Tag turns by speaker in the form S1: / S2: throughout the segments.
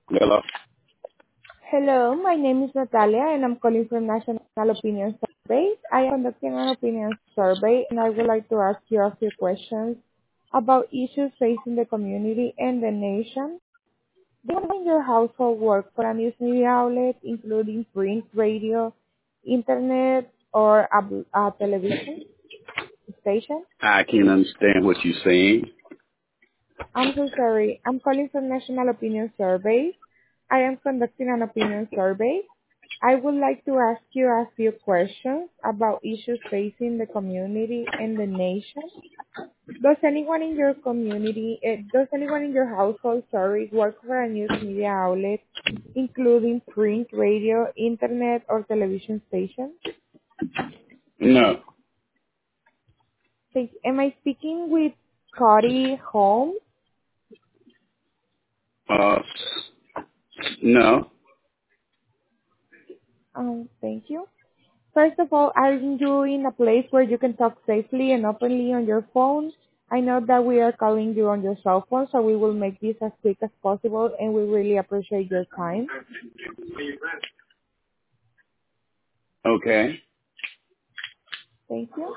S1: Hello.
S2: Hello, my name is Natalia and I'm calling from National Opinion Survey. I am conducting an opinion survey and I would like to ask you a few questions about issues facing the community and the nation. Do you in your household work for a news media outlet, including print, radio, internet, or a television station?
S1: I can't understand what you're saying.
S2: I'm so sorry. I'm calling from National Opinion Survey. I am conducting an opinion survey. I would like to ask you a few questions about issues facing the community and the nation. Does anyone in your household, work for a news media outlet, including print, radio, internet, or television station?
S1: No.
S2: Am I speaking with Cody Holmes?
S1: Uh, no.
S2: Thank you. First of all, are you in a place where you can talk safely and openly on your phone? I know that we are calling you on your cell phone, so we will make this as quick as possible, and we really appreciate your time.
S1: Okay.
S2: Thank you.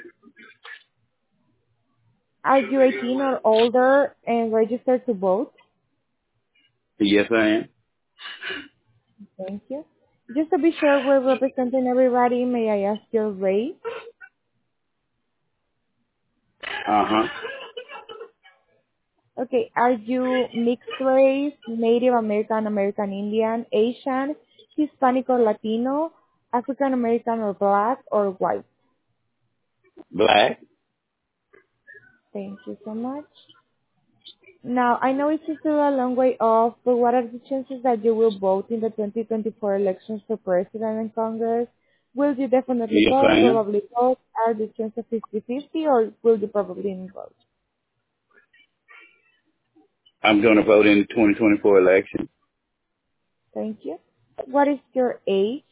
S2: Are you 18 or older and registered to vote?
S1: Yes, I am.
S2: Thank you. Just to be sure we're representing everybody, may I ask your race?
S1: Uh-huh.
S2: Okay, are you mixed race, Native American, American Indian, Asian, Hispanic or Latino, African American or black or white?
S1: Black.
S2: Thank you so much. Now, I know it's still a long way off, but what are the chances that you will vote in the 2024 elections for president and Congress? Will you definitely
S1: Yes,
S2: vote,
S1: I am.
S2: probably vote? Are the chances 50-50 or will you probably not vote?
S1: I'm going to vote in the 2024 election.
S2: Thank you. What is your age?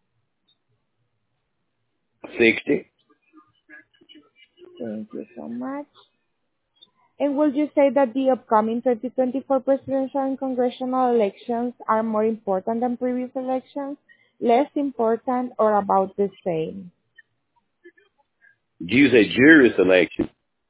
S1: 60.
S2: Thank you so much. And would you say that the upcoming 2024 presidential and congressional elections are more important than previous elections, less important, or about the same?
S1: Use a jury selection.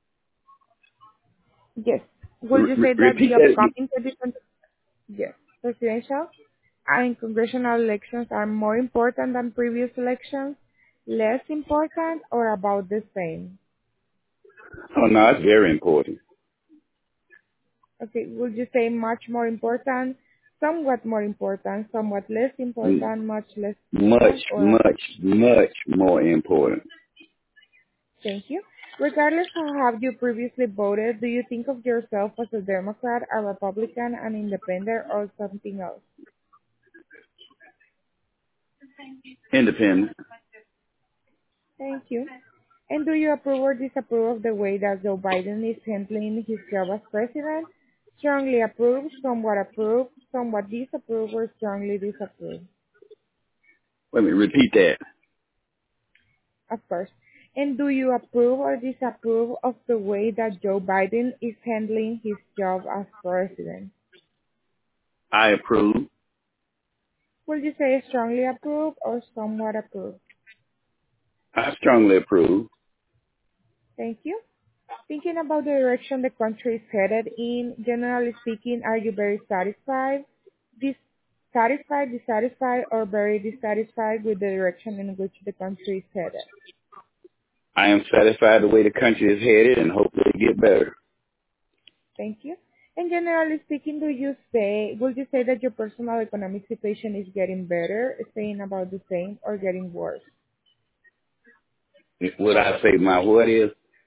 S2: Yes. Would you say that
S1: Repeat
S2: the
S1: that.
S2: upcoming 2020, yes, presidential and congressional elections are more important than previous elections, less important, or about the same?
S1: Oh, no, it's very important.
S2: Okay. Would you say much more important, somewhat less
S1: M-
S2: important, much less
S1: Much,
S2: important, or about?
S1: much, much more important.
S2: Thank you. Regardless of how you previously voted, do you think of yourself as a Democrat, a Republican, an independent, or something else?
S1: Independent.
S2: Thank you. And do you approve or disapprove of the way that Joe Biden is handling his job as president? Strongly approve, somewhat disapprove, or strongly disapprove?
S1: Wait a minute. Repeat that.
S2: Of course. And do you approve or disapprove of the way that Joe Biden is handling his job as president?
S1: I approve.
S2: Would you say strongly approve or somewhat approve?
S1: I strongly approve.
S2: Thank you. Thinking about the direction the country is headed in, generally speaking, are you very dissatisfied, or very dissatisfied with the direction in which the country is headed?
S1: I am satisfied the way the country is headed and hope they get better.
S2: Thank you. And generally speaking, would you say that your personal economic situation is getting better, staying about the same, or getting worse?
S1: Would I say my what is?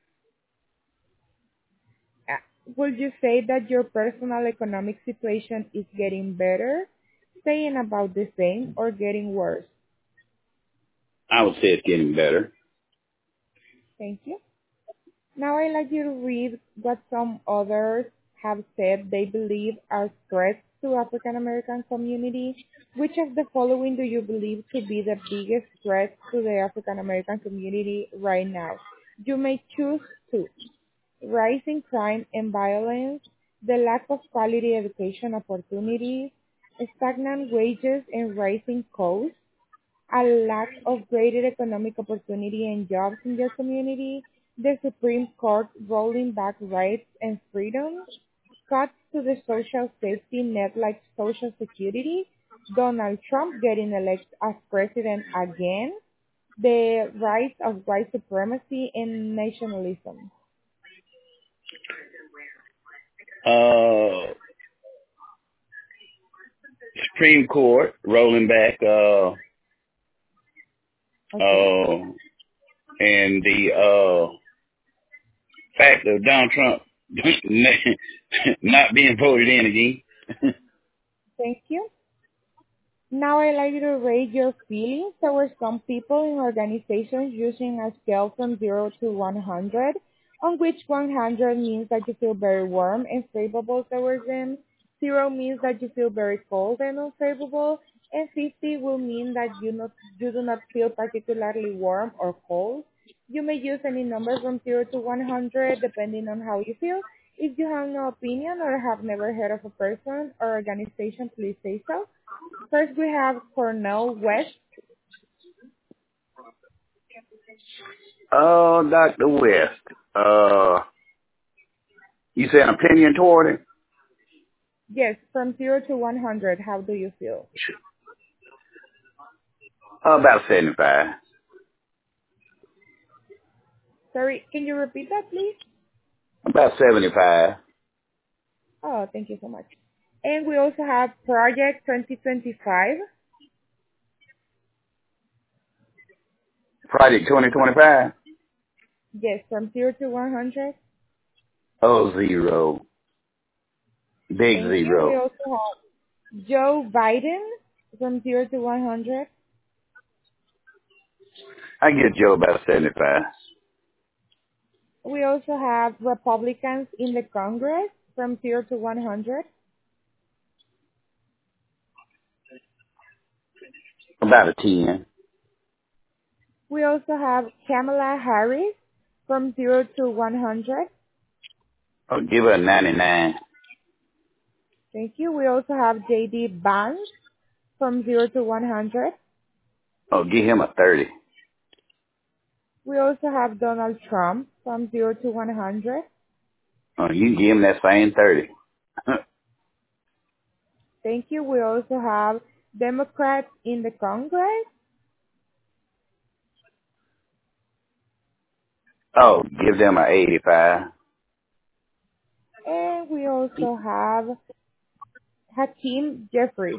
S2: Uh, Would you say that your personal economic situation is getting better, staying about the same, or getting worse?
S1: I would say it's getting better.
S2: Thank you. Now I'd like you to read what some others have said they believe are threats to African American community. Which of the following do you believe to be the biggest threat to the African American community right now? You may choose two: rising crime and violence, the lack of quality education opportunities, stagnant wages and rising costs, a lack of greater economic opportunity and jobs in your community, the Supreme Court rolling back rights and freedoms, cuts to the social safety net like Social Security, Donald Trump getting elected as president again, the rise of white supremacy and nationalism.
S1: Supreme Court rolling back,
S2: Okay.
S1: and the fact of Donald Trump not being voted in again.
S2: Thank you. Now I'd like you to rate your feelings towards some people in organizations using a scale from 0 to 100, on which 100 means that you feel very warm and favorable towards them, 0 means that you feel very cold and unfavorable, and 50 will mean that you do not feel particularly warm or cold. You may use any number from 0 to 100 depending on how you feel. If you have no opinion or have never heard of a person or organization, please say so. First, we have Cornel West.
S1: Dr. West. You said an opinion toward it?
S2: Yes, from 0 to 100, how do you feel?
S1: About 75.
S2: Sorry, can you repeat that, please?
S1: About 75.
S2: Oh, thank you so much. And we also have Project 2025.
S1: Project 2025?
S2: Yes, from 0 to 100.
S1: Oh, 0. Big
S2: Thank you.
S1: 0.
S2: We also have Joe Biden from 0 to 100.
S1: I give Joe about 75.
S2: We also have Republicans in the Congress from 0 to 100.
S1: About a 10.
S2: We also have Kamala Harris from 0 to 100.
S1: I'll give her a 99.
S2: Thank you. We also have J.D. Vance from 0 to 100.
S1: I'll give him a 30.
S2: We also have Donald Trump from 0 to 100.
S1: Oh, you can give him that same 30.
S2: Thank you. We also have Democrats in the Congress.
S1: Oh, give them a 85.
S2: And we also have Hakeem Jeffries.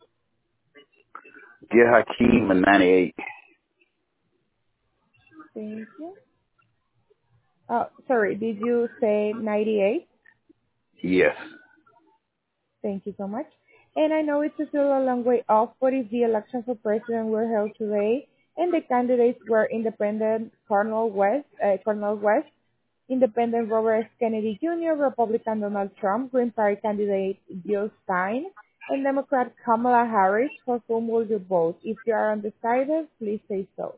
S1: Give Hakeem a 98.
S2: Thank you. Oh, sorry, did you say 98?
S1: Yes.
S2: Thank you so much. And I know it's still a long way off, but if the elections for president were held today and the candidates were independent Cornel West, independent Robert F. Kennedy Jr., Republican Donald Trump, Green Party candidate Jill Stein, and Democrat Kamala Harris, for whom will you vote? If you are undecided, please say so.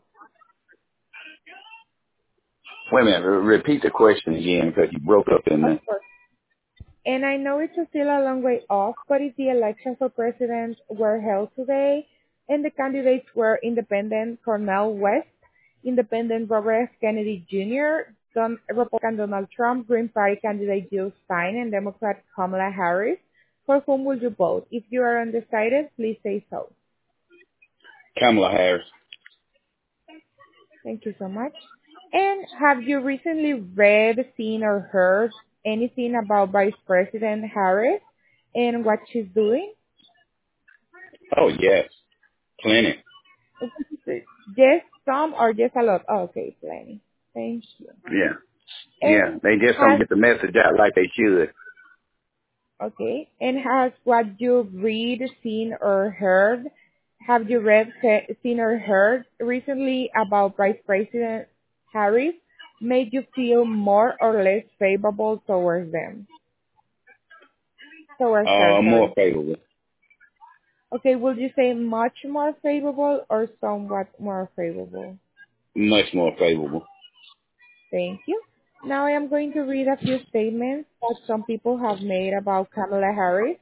S1: Wait a minute. Repeat the question again because you broke up in
S2: Of
S1: there.
S2: course. And I know it's still a long way off, but if the elections for president were held today and the candidates were independent Cornel West, independent Robert F. Kennedy Jr., Republican Donald Trump, Green Party candidate Jill Stein, and Democrat Kamala Harris, for whom would you vote? If you are undecided, please say so.
S1: Kamala Harris.
S2: Thank you so much. And have you recently read, seen, or heard anything about Vice President Harris and what she's doing?
S1: Oh, yes. Plenty.
S2: Just some or just a lot? Oh, okay, plenty. Thank you.
S1: Yeah. Yeah.
S2: And
S1: They just don't get the message out like they should.
S2: okay. And has what you read, seen, or heard? Have you read, seen, or heard recently about Vice President Harris made you feel more or less favorable towards them? Towards her,
S1: More
S2: sorry.
S1: favorable.
S2: Okay, would you say much more favorable or somewhat more favorable?
S1: Much more favorable.
S2: Thank you. Now I am going to read a few statements that some people have made about Kamala Harris.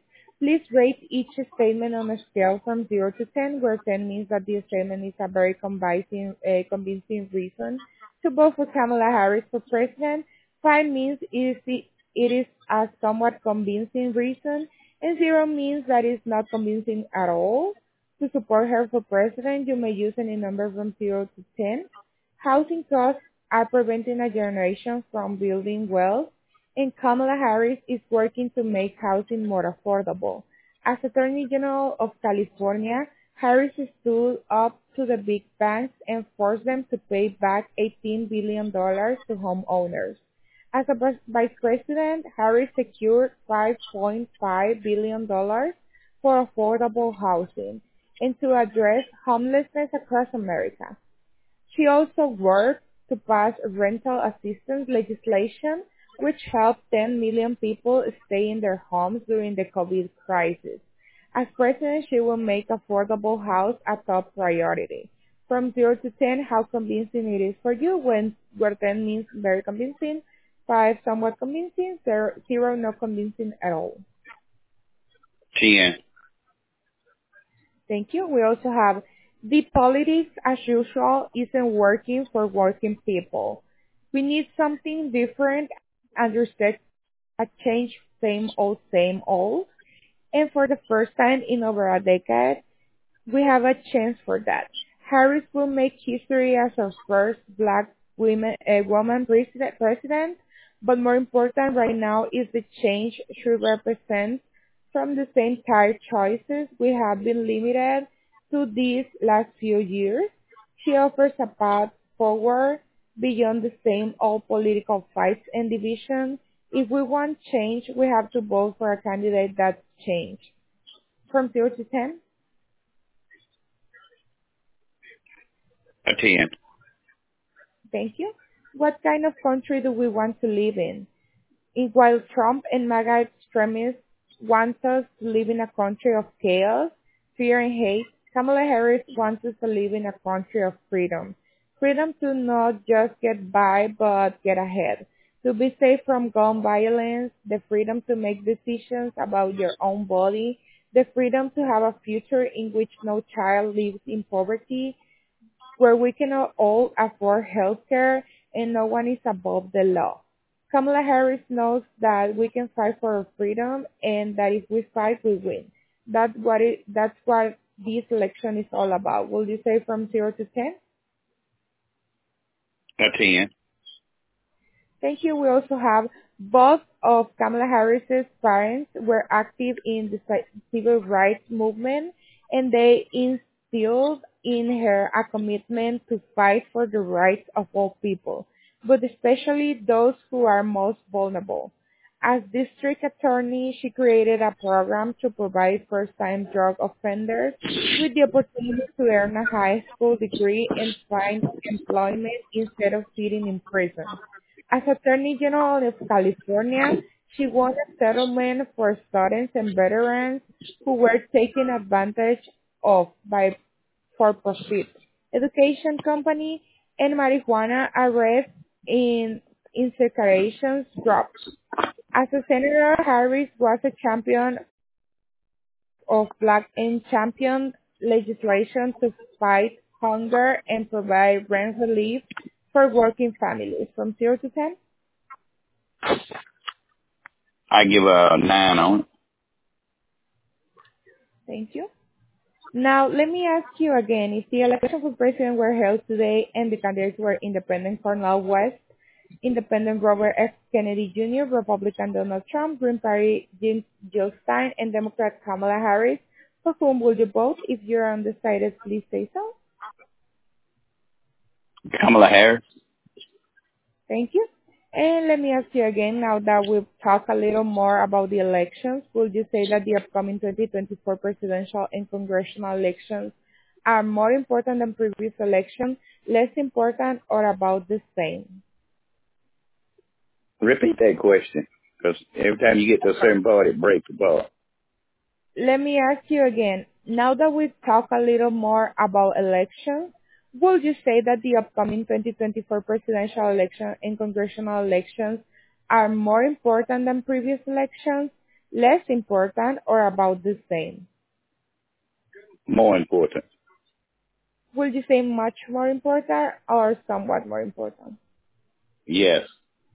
S2: Please rate each statement on a scale from 0 to 10, where 10 means that the statement is a very convincing reason to vote for Kamala Harris for president. 5 means it is a somewhat convincing reason, and 0 means that it's not convincing at all. To support her for president, you may use any number from 0 to 10. Housing costs are preventing a generation from building wealth, and Kamala Harris is working to make housing more affordable. As Attorney General of California, Harris stood up to the big banks and forced them to pay back $18 billion to homeowners. As a vice president, Harris secured $5.5 billion for affordable housing and to address homelessness across America. She also worked to pass rental assistance legislation, which helped 10 million people stay in their homes during the COVID crisis. As president, she will make affordable house a top priority. From 0 to 10, how convincing it is for you, where 10 means very convincing, 5 somewhat convincing, 0 not convincing at all.
S1: 10.
S2: Thank you. We also have the politics as usual isn't working for working people. We need something different and respect a change, same old, same old. And for the first time in over a decade, we have a chance for that. Harris will make history as our first black woman president, but more important right now is the change she represents. From the same tired choices we have been limited to these last few years. She offers a path forward beyond the same old political fights and divisions. If we want change, we have to vote for a candidate that's change. From 0 to 10?
S1: A 10.
S2: Thank you. What kind of country do we want to live in? While Trump and MAGA extremists want us to live in a country of chaos, fear, and hate, Kamala Harris wants us to live in a country of freedom. Freedom to not just get by, but get ahead. To be safe from gun violence, the freedom to make decisions about your own body, the freedom to have a future in which no child lives in poverty, where we can all afford health care and no one is above the law. Kamala Harris knows that we can fight for our freedom and that if we fight, we win. That's what this election is all about. Will you say from 0 to 10?
S1: A 10.
S2: Thank you. We also have both of Kamala Harris's parents were active in the civil rights movement, and they instilled in her a commitment to fight for the rights of all people, but especially those who are most vulnerable. As district attorney, she created a program to provide first-time drug offenders with the opportunity to earn a high school degree and find employment instead of sitting in prison. As Attorney General of California, she won a settlement for students and veterans who were taken advantage of by for-profit education company and marijuana arrests in incarcerations dropped. As a senator, Harris was a champion of black and championed legislation to fight hunger and provide rent relief for working families. From 0 to 10?
S1: I give a 9 on it.
S2: Thank you. Now, let me ask you again, if the election for president were held today and the candidates were Independent Cornel West, Independent Robert F. Kennedy Jr., Republican Donald Trump, Green Party Jill Stein, and Democrat Kamala Harris, for whom would you vote? If you're undecided, please say so.
S1: Kamala Harris.
S2: Thank you. And let me ask you again, now that we've talked a little more about the elections, would you say that the upcoming 2024 presidential and congressional elections are more important than previous elections, less important, or about the same?
S1: Repeat that question, because every time you get to a certain part, it breaks the ball.
S2: Let me ask you again, now that we've talked a little more about elections, would you say that the upcoming 2024 presidential election and congressional elections are more important than previous elections, less important, or about the same?
S1: More important.
S2: Would you say much more important or somewhat more important?
S1: Yes.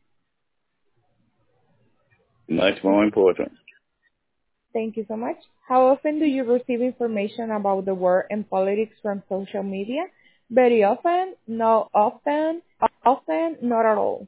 S1: Much more important.
S2: Thank you so much. How often do you receive information about the world and politics from social media? Very often, not often, often, not at all.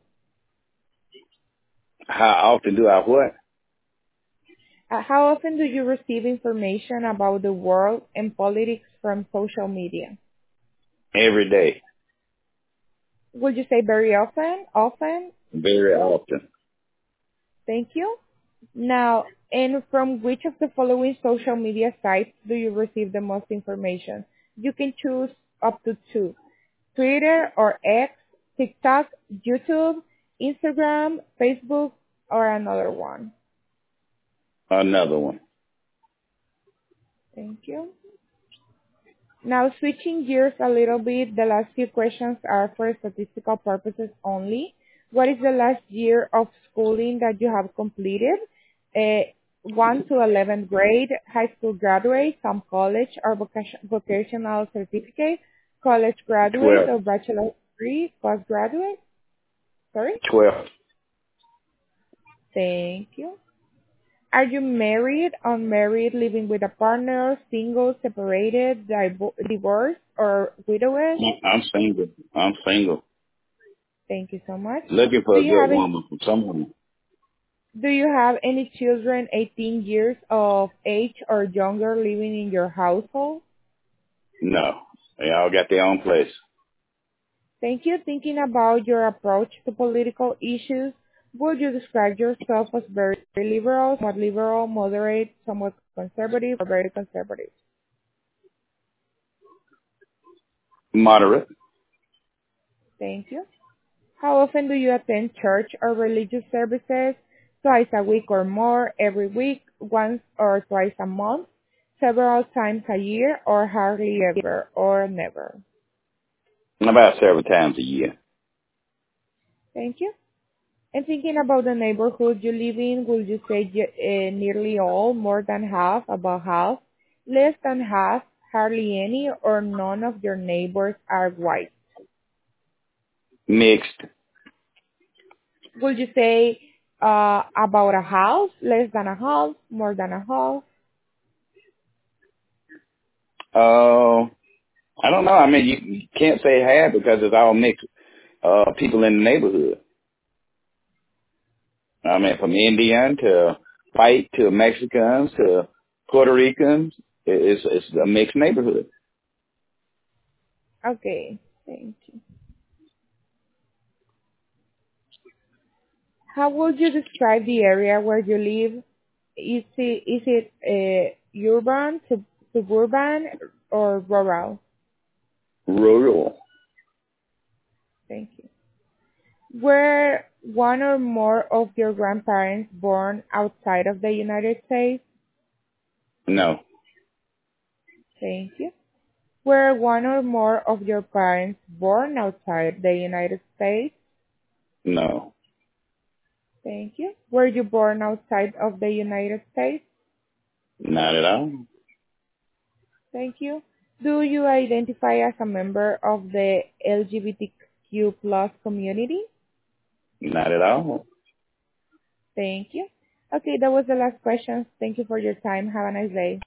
S1: How often do I what?
S2: How often do you receive information about the world and politics from social media?
S1: Every day.
S2: Would you say very often? Often?
S1: Very often.
S2: Thank you. Now, and from which of the following social media sites do you receive the most information? You can choose up to two. Twitter or X, TikTok, YouTube, Instagram, Facebook, or another one.
S1: Another one.
S2: Thank you. Now, switching gears a little bit, the last few questions are for statistical purposes only. What is the last year of schooling that you have completed? 1 to 11th grade, high school graduate, some college or vocational certificate, college graduate
S1: 12.
S2: or bachelor's degree, postgraduate? Sorry?
S1: 12.
S2: Thank you. Are you married, unmarried, living with a partner, single, separated, divorced, or widowed?
S1: I'm single. I'm single.
S2: Thank you so much.
S1: Looking for
S2: Do
S1: a
S2: you
S1: good
S2: have any,
S1: woman from someone.
S2: do you have any children 18 years of age or younger living in your household?
S1: No. They all got their own place.
S2: Thank you. Thinking about your approach to political issues, would you describe yourself as very liberal, somewhat liberal, moderate, somewhat conservative, or very conservative?
S1: Moderate.
S2: Thank you. How often do you attend church or religious services? Twice a week or more, every week, once or twice a month, several times a year, or hardly ever, or never?
S1: About several times a year.
S2: Thank you. And thinking about the neighborhood you live in, would you say nearly all, more than half, about half, less than half, hardly any, or none of your neighbors are white?
S1: Mixed.
S2: Would you say about a half, less than a half, more than a half?
S1: I don't know. I mean, you can't say half because it's all mixed people in the neighborhood. I mean, from Indian to white to Mexicans to Puerto Ricans, it's a mixed neighborhood.
S2: Okay, thank you. How would you describe the area where you live? Is it urban, suburban, or rural?
S1: Rural.
S2: Thank you. Were one or more of your grandparents born outside of the United States?
S1: No.
S2: Thank you. Were one or more of your parents born outside the United States?
S1: No.
S2: Thank you. Were you born outside of the United States?
S1: Not at all.
S2: Thank you. Do you identify as a member of the LGBTQ plus community?
S1: Not at all.
S2: Thank you. Okay, that was the last question. Thank you for your time. Have a nice day.